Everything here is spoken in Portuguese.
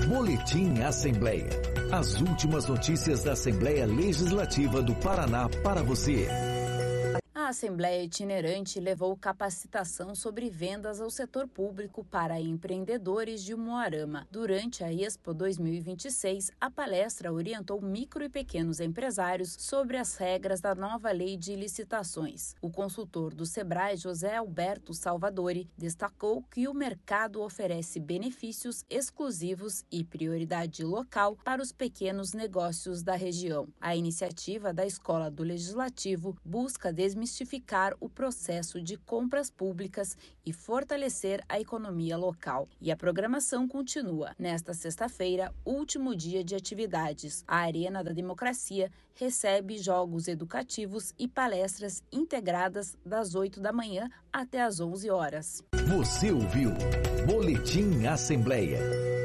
Boletim Assembleia. As últimas notícias da Assembleia Legislativa do Paraná para você. A Assembleia Itinerante levou capacitação sobre vendas ao setor público para empreendedores de Umuarama. Durante a Expo 2026, a palestra orientou micro e pequenos empresários sobre as regras da nova lei de licitações. O consultor do Sebrae, José Alberto Salvadori, destacou que o mercado oferece benefícios exclusivos e prioridade local para os pequenos negócios da região. A iniciativa da Escola do Legislativo busca desmistificar o processo de compras públicas e fortalecer a economia local. E a programação continua. Nesta sexta-feira, último dia de atividades, a Arena da Democracia recebe jogos educativos e palestras integradas das 8 da manhã até às 11 horas. Você ouviu Boletim Assembleia.